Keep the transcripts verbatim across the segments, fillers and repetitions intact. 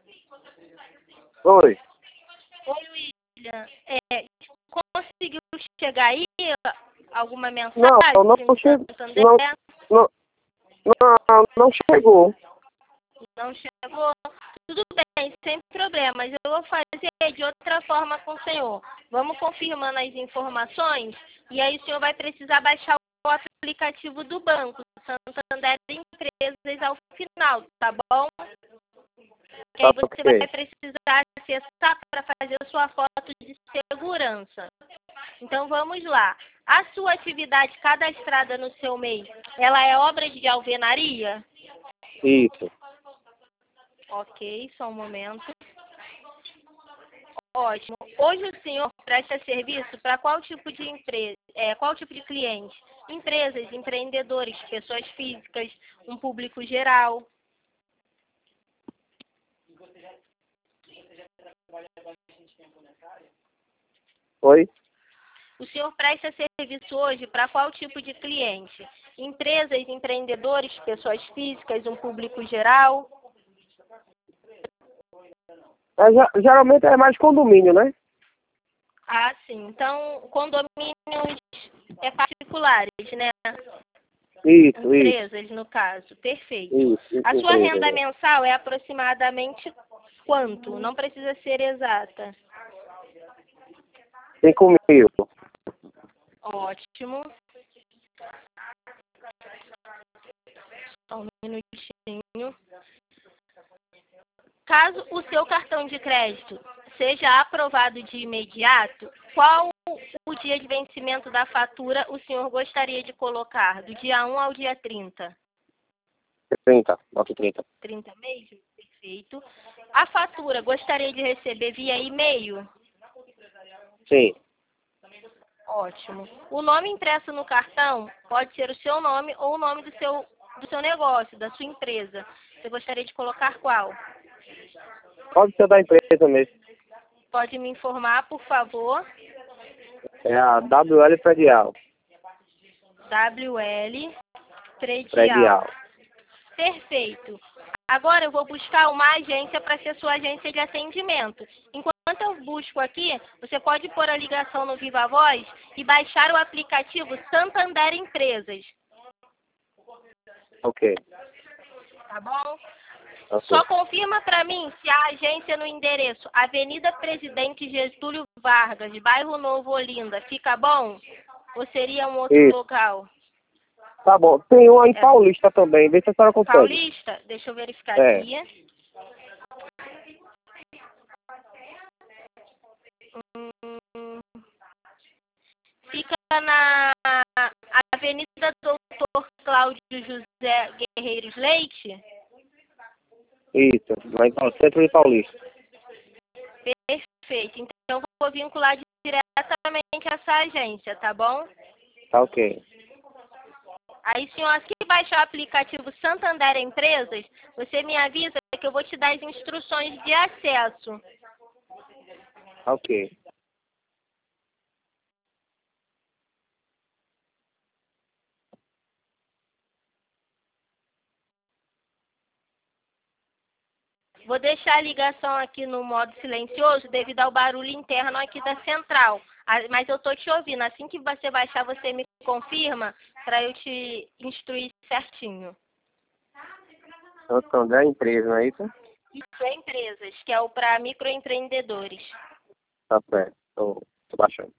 Oi. Oi, William. É, conseguiu chegar aí alguma mensagem Não, não no chegou. Santander? Não, não, não, não chegou. Não chegou? Tudo bem, sem problemas. Eu vou fazer de outra forma com o senhor. Vamos confirmando as informações e aí o senhor vai precisar baixar o aplicativo do banco, Santander Empresas, ao final, tá bom? Que Tá aí você vai ok. precisar acessar para fazer a sua foto de segurança. Então vamos lá. A sua atividade cadastrada no seu M E I, ela é obra de alvenaria? Isso. Ok, só um momento. Ótimo. Hoje o senhor presta serviço para qual tipo de empresa, é, qual tipo de cliente? Empresas, empreendedores, pessoas físicas, um público geral. Oi? O senhor presta serviço hoje para qual tipo de cliente? Empresas, empreendedores, pessoas físicas, um público geral? É, ge- geralmente é mais condomínio, né? Ah, sim. Então, condomínios é particulares, né? Isso, isso, Empresas, no caso. Perfeito. isso. isso A sua empresa, renda né? mensal é aproximadamente quanto? Não precisa ser exata. Cinco mil. Ótimo. Só um minutinho. Caso o seu cartão de crédito seja aprovado de imediato, qual o dia de vencimento da fatura o senhor gostaria de colocar? Do dia um ao dia trinta? Trinta. Nota trinta. trinta mesmo? Perfeito. A fatura gostaria de receber via e-mail? Sim. Ótimo. O nome impresso no cartão pode ser o seu nome ou o nome do seu, do seu negócio, da sua empresa. Você gostaria de colocar qual? Pode ser da empresa mesmo. Pode me informar, por favor. É a W L Predial. W L Predial. Predial. Perfeito. Agora eu vou buscar uma agência para ser sua agência de atendimento. Enquanto eu busco aqui, você pode pôr a ligação no Viva Voz e baixar o aplicativo Santander Empresas. Ok. Tá bom? Ok. Só confirma para mim se a agência no endereço Avenida Presidente Getúlio Vargas, Bairro Novo, Olinda, fica bom? Ou seria um outro Isso. local? Tá bom. Tem uma em É Paulista também. Vê se a senhora consegue. Paulista? Deixa eu verificar É. aqui. Hum, fica na Avenida Doutor Cláudio José Guerreiros Leite? Isso. Lá em Paulista. Centro de Paulista. Perfeito. Então eu vou vincular diretamente a essa agência, tá bom? Tá ok. Aí, senhor, assim que baixar o aplicativo Santander Empresas, você me avisa que eu vou te dar as instruções de acesso. Tá ok. Vou deixar a ligação aqui no modo silencioso devido ao barulho interno aqui da central. Ah, mas eu tô te ouvindo. Assim que você baixar, você me confirma para eu te instruir certinho. Santander Empresa, não é isso? Isso é empresas, que é o para microempreendedores. Tá certo. Tô, tô baixando.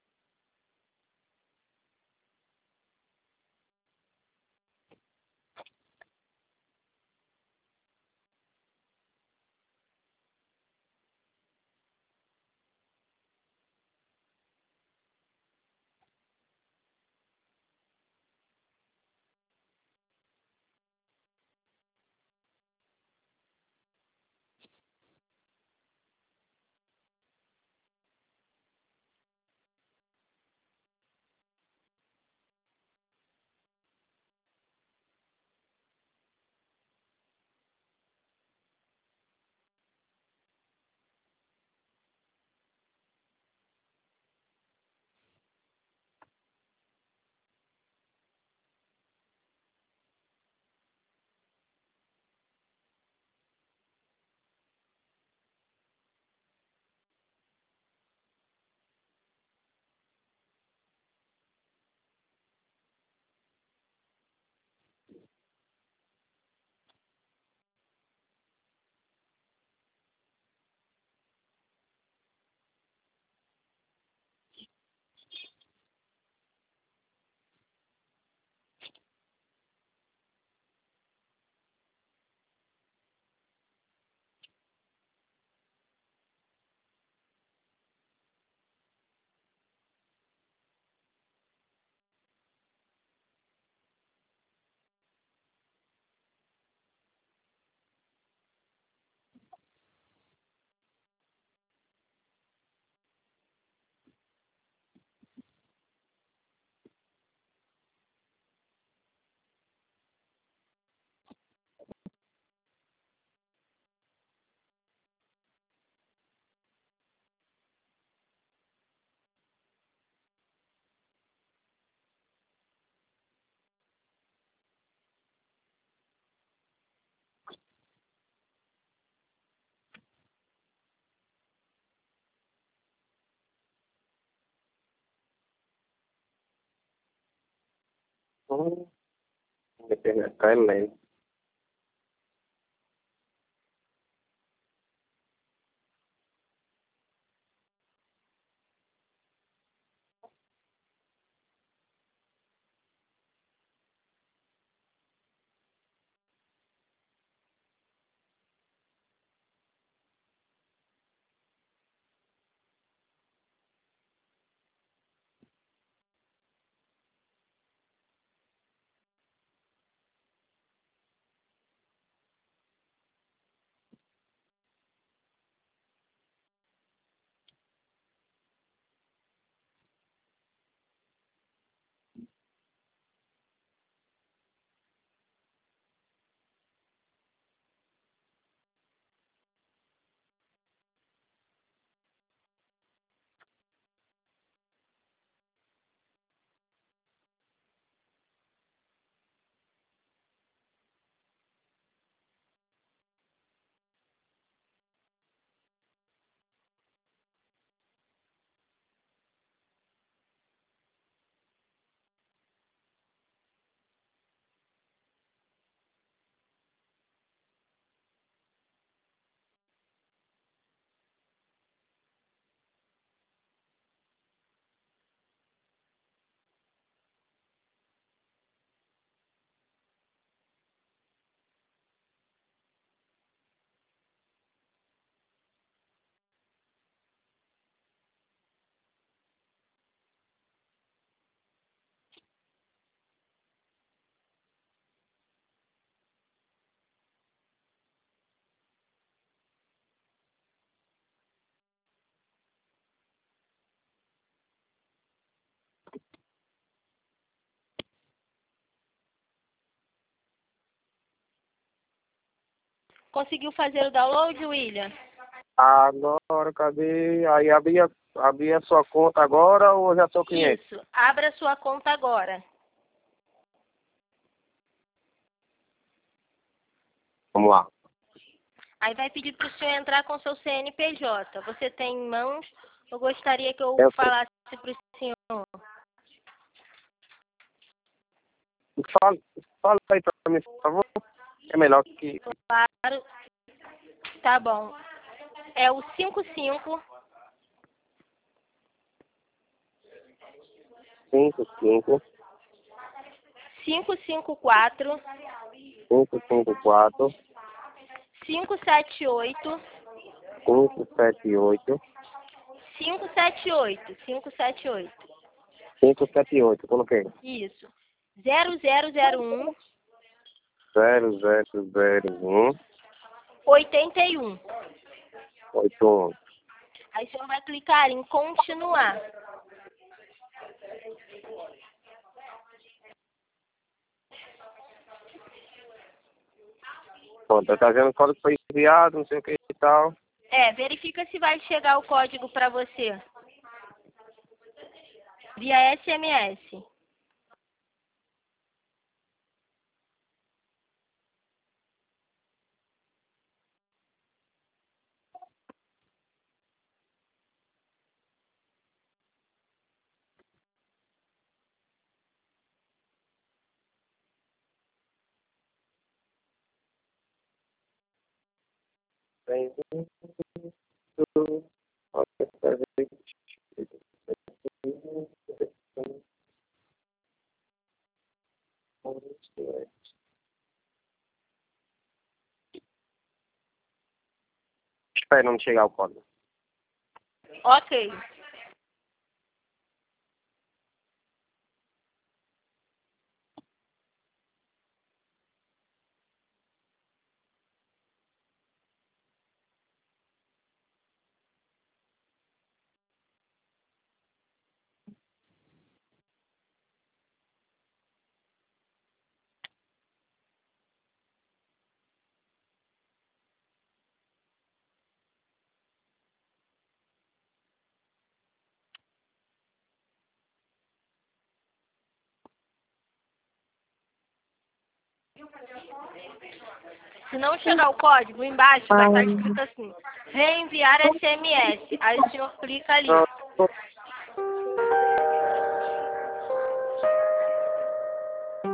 Hum, internet cai lento. Conseguiu fazer o download, William? Agora, cadê? Aí abri a, abri a sua conta agora ou já sou cliente? Isso. Abra sua conta agora. Vamos lá. Aí vai pedir para o senhor entrar com seu C N P J. Você tem em mãos? Eu gostaria que eu, Eu tô- falasse para o senhor. Fala, fala aí pra mim, por favor. É melhor que Claro. Tá bom. É o cinco cinco cinco cinco cinco cinco quatro cinco cinco quatro cinco sete oito cinco sete oito cinco sete oito cinco sete oito. cinco sete oito. Coloquei. Isso. zero zero zero um zero zero zero um oitenta e um. oito um. Aí o senhor vai clicar em continuar. Pronto, tá vendo o código foi enviado, não sei o que e tal. É, verifica se vai chegar o código para você. Via S M S. Tem Espera não chegar o código. Ok. Se não chegar o código, embaixo vai estar escrito assim: reenviar S M S. Aí o senhor clica ali. Pronto.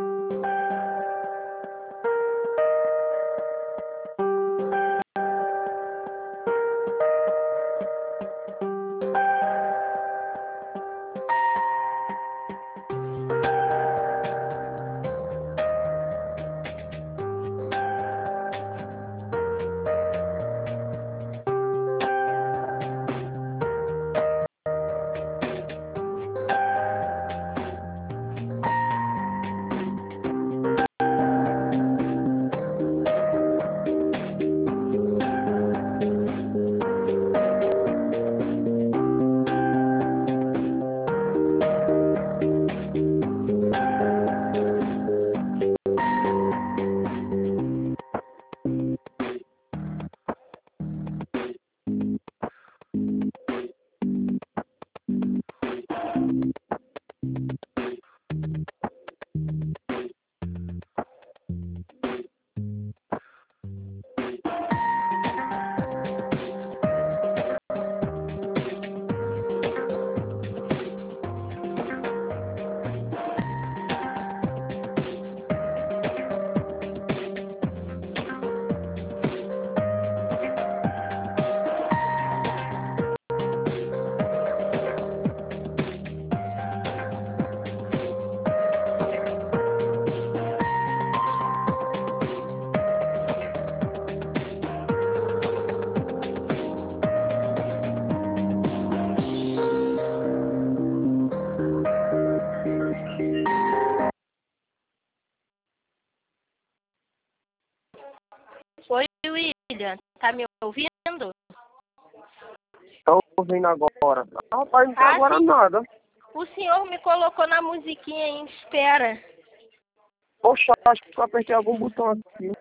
ouvindo? Estou ouvindo agora. Rapaz, não tá Ah, agora sim. nada. O senhor me colocou na musiquinha em espera. Poxa, acho que eu apertei algum botão aqui.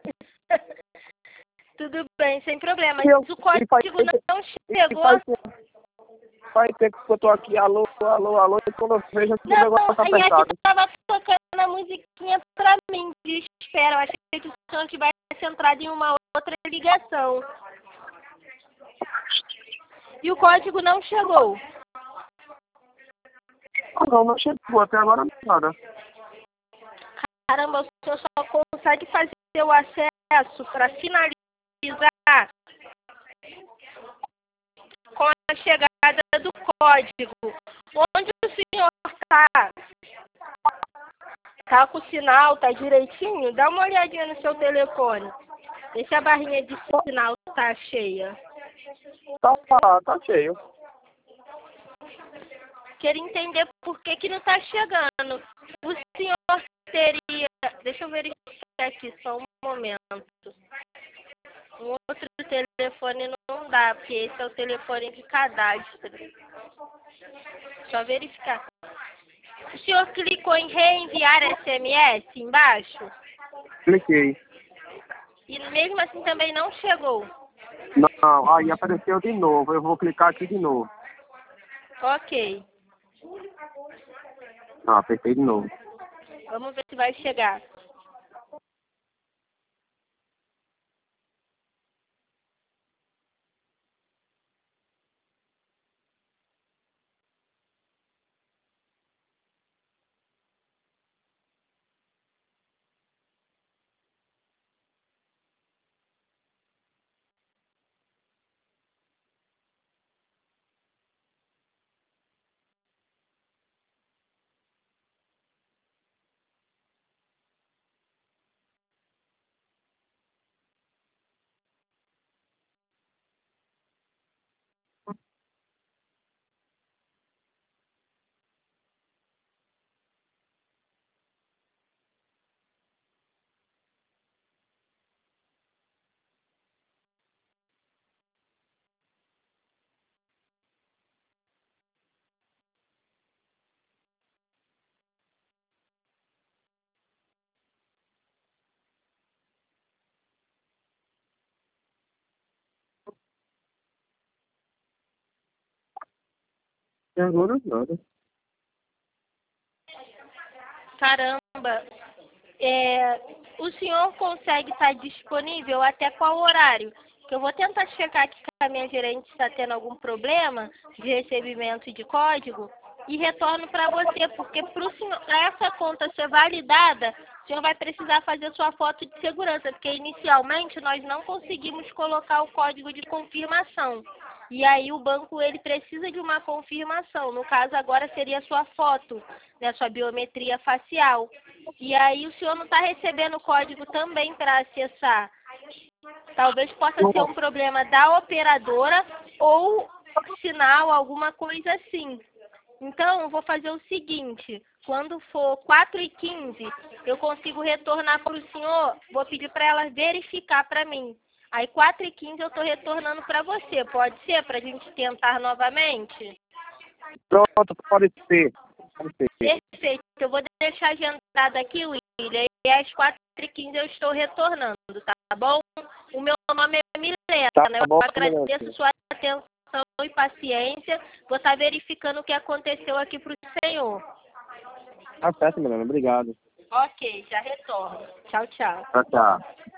Tudo bem, sem problema. E eu- Mas o e faz, código não e chegou. faz, faz tempo que eu tô aqui, alô, alô, alô, e quando eu vejo aqui o Não, negócio tá e aqui apertado. estava tocando a musiquinha pra mim de espera. Eu achei que o senhor tivesse entrado em uma outra ligação. E o código não chegou. Ah, não, não chegou até agora nada. Caramba, o senhor só consegue fazer o acesso para finalizar com a chegada do código. Onde o senhor está? Tá com o sinal, tá direitinho? Dá uma olhadinha no seu telefone. Vê se a barrinha de sinal tá cheia. Tá, tá cheio. Queria entender por que que não tá chegando. O senhor teria... Deixa eu verificar aqui só um momento. Um outro telefone não dá, porque esse é o telefone de cadastro. Só verificar. O senhor clicou em reenviar S M S embaixo? Cliquei. E mesmo assim também não chegou? Não, aí apareceu de novo. Eu vou clicar aqui de novo. Ok. Não, apertei de novo. Vamos ver se vai chegar. E agora nada. Caramba. É, o senhor consegue estar disponível até qual horário? Que eu vou tentar checar aqui com a minha gerente se está tendo algum problema de recebimento de código e retorno para você, porque para essa conta ser validada, o senhor vai precisar fazer sua foto de segurança, porque inicialmente nós não conseguimos colocar o código de confirmação. E aí o banco ele precisa de uma confirmação. No caso agora seria a sua foto, né, sua biometria facial. E aí o senhor não está recebendo o código também para acessar. Talvez possa ser um problema da operadora ou sinal, alguma coisa assim. Então, eu vou fazer o seguinte, quando for quatro e quinze, eu consigo retornar para o senhor, vou pedir para ela verificar para mim. Aí, quatro e quinze, eu estou retornando para você, pode ser, para a gente tentar novamente? Pronto, pode ser. Pode ser. Perfeito, eu vou deixar agendado aqui, William, e às quatro e quinze eu estou retornando, tá bom? O meu nome é Milena, Tá eu bom, agradeço Milena. sua atenção e paciência. Vou estar verificando o que aconteceu aqui para o senhor. Tá certo, Milena. Obrigado. Ok, já retorno. Tchau, tchau. Tchau, tchau.